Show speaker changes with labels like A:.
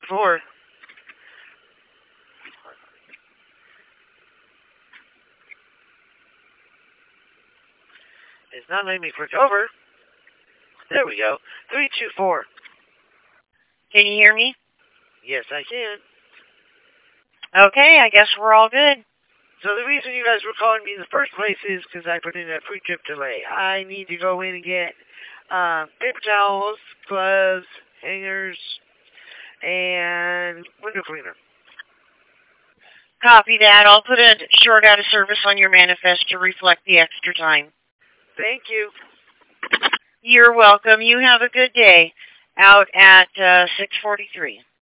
A: 4. It's not letting me click over. There we go. 324.
B: Can you hear me?
A: Yes, I can.
B: Okay, I guess we're all good.
A: So the reason you guys were calling me in the first place is because I put in a pre-trip delay. I need to go in and get paper towels, gloves, hangers, and window cleaner.
B: Copy that. I'll put a short out of service on your manifest to reflect the extra time.
A: Thank you.
B: You're welcome. You have a good day. Out at 6:43.